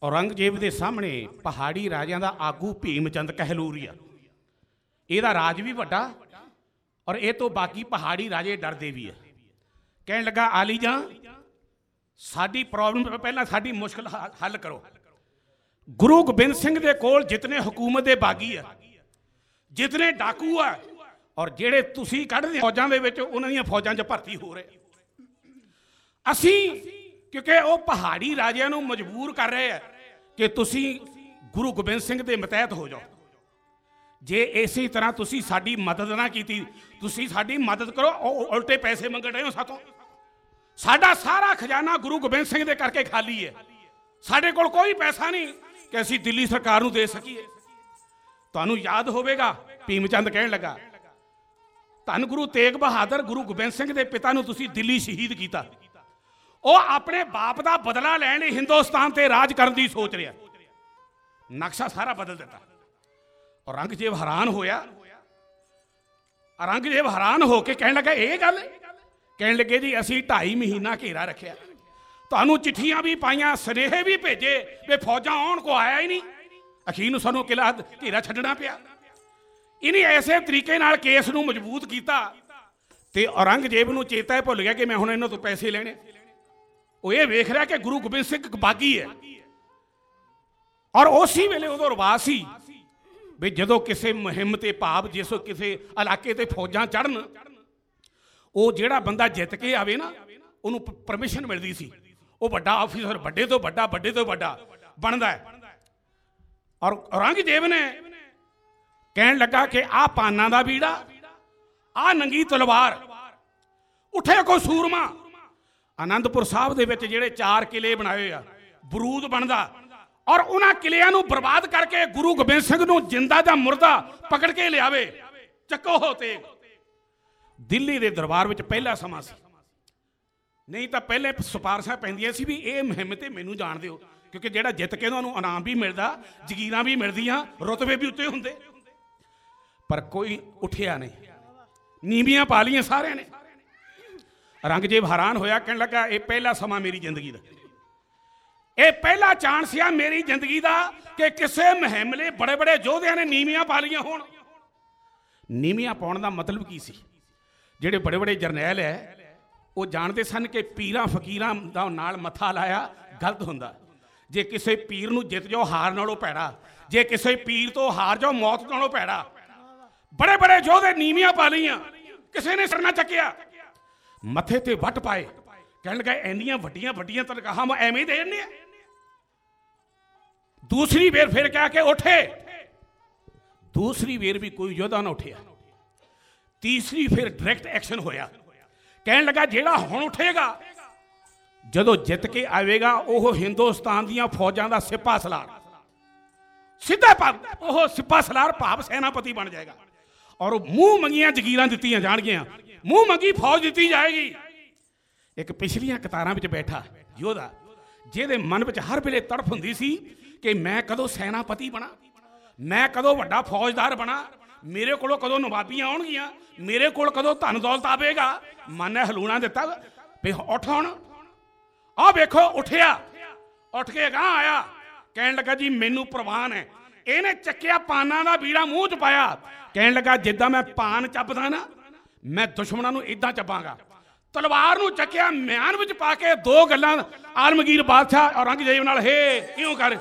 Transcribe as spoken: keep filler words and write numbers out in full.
औरंगजेब के सामने पहाड़ी राजियां दा आगू भीमचंद कहलूरिया, ਇਹਦਾ राज भी वड्डा और ये तो बाकी पहाड़ी राजे डरते भी है। कहने लगा आली जां साडी प्रॉब्लम पहला साडी मुश्किल हल करो। गुरु गोबिंद सिंह दे कोल जितने हुकूमत के बागी है, जितने डाकू है और जेड़े तुसी कढ़दे फौजां दे विच उन्हां दीयां फौजां च भर्ती हो रहे, असी क्योंकि वो पहाड़ी राजियां नूं मजबूर कर रहे हैं कि तुसी गुरु गोबिंद सिंह दे मतहत हो जाओ। जे इसी तरह तुसी साडी मदद ना की, तुसी साडी मदद करो, उल्टे पैसे मंग रहे हो सातों। साडा सारा खजाना गुरु गोबिंद सिंह दे करके खाली है, साडे कोल कोई पैसा नहीं कि असी दिल्ली सरकार नूं दे सकीए। तुहानूं याद होवेगा भीमचंद कहण लगा, धन गुरु तेग बहादुर गुरु गोबिंद सिंह दे पिता नूं तुसी दिल्ली शहीद कीता, वो अपने बाप का बदला लैण हिंदुस्तान ते राज करन दी सोच रहा, नक्शा सारा बदल दिता। औरंगजेब हैरान होया, औरंगजेब हैरान होके कहने लगा ये गल, कहने लगे जी असी ढाई महीना घेरा रखिया, तुहानूं चिट्ठियां भी पाइयां, सुनेहे भी भेजे वे फौजां आउण को आया ही नहीं, अखीर नूं सानूं किला घेरा छड्डना पिया। इन्हें ऐसे तरीके नाल केस नूं मजबूत कीता ते औरंगजेब नूं चेता भुल गया कि मैं हुण इन्हां तों पैसे लेने। वो ये वेख रहा कि गुरु गोबिंद सिंह बागी है और उसी वेले उदों रिवाज सी भी जदों किसी मुहिम ते भाव जिस किसी इलाके ते फौजां चढ़न, वो जिहड़ा बंदा जित के आवे ना उन्होंने परमिशन मिलती सी, वो बड़ा ऑफिसर बड़े तो बड़ा बड़े तो बड़ा बनता है। और औरंगजेब ने कहन लगा कि आ पाना दा बीड़ा, आ नंगी तलवार, उठे कोई सूरमा। आनंदपुर साहब दे विच जिहड़े चार किले बनाए आ, बरूद बनदा और उन्हां किलियां नूं बर्बाद करके गुरु गोबिंद सिंह नूं जिंदा जां मुर्दा पकड़ के लियावे, चक्को हो तेग। दिल्ली दे दरबार विच पहला समा सी, नहीं तां पहले सिफारिशां पैंदियां सी भी ये मुहिम ते मैनूं जाण दिओ, क्योंकि जिहड़ा जित के उन्हां नूं इनाम भी मिलदा, जगीरां भी मिलदियां, रुतबे भी उत्ते हुंदे, पर कोई उठिया नहीं, नीवियां पा लियां सारिਆਂ ने। औरंगजेब हैरान होया, कहने लगा ये पहला समा मेरी जिंदगी का, ये पहला चांस आ मेरी जिंदगी का कि किसी मुहिम ले बड़े बड़े योद्धियां ने नीवियां पा लियां होण। नीवियां पाउण दा मतलब की सी, जिहड़े बड़े बड़े जरनैल है वो जानते सन कि पीरां फकीरां दा नाल मत्था लाया गलत हुंदा। जे किसी पीर नूं जित जाओ हार नालों भैड़ा, जे किसी पीर तो हार जाओ मौत नालों भैड़ा। बड़े बड़े योद्धे नीवियां पा लियां, किसी ने सिर ना चकिया, मथे ते वट पाए, कहने लगा इन्नियां वड्डियां वड्डियां तनखाहां मैं एवें दे दिंदे आ। दूसरी वेर फिर कह के उठे, दूसरी वेर भी कोई योद्धा ना उठिया। तीसरी फिर डायरैक्ट एक्शन होया, कहने लगा जेड़ा हुण उठेगा जदों जित के आवेगा वह हिंदुस्तान दियां फौजां दा सिपा सलार, सीधा वह सिपा सलार भाव सेनापति बन जाएगा और मूँह मंगियां जगीरां दित्तियां जाणगियां, मूँह मंगी फौज दी जाएगी। एक पिछलियां कतारां विच बैठा योद्धा जिहदे मन विच हर वेले तड़फ हुंदी सी कि मैं कदों सैनापति बना, मैं कदों वड्डा फौजदार बना, मेरे कोलों कदों नवाबियां आउणगियां, मेरे कोल कदों धन दौलत आवेगा। मन ने हलूणा दिता भी उठ हुण, आ वेखो उठिया, उठ के गां आया, कहण लगा जी मैनूं प्रवान है। इहने चक्किया पाना दा बीड़ा मूँह च पाया, कहण लगा जिद्दां मैं पान चबदा ना मैं दुश्मनां नूं इदां चबांगा। तलवार नूं चक्किया म्यान विच पा के दो गल्लां आलमगीर बादशाह औरंगजेब नाल हे क्यों कर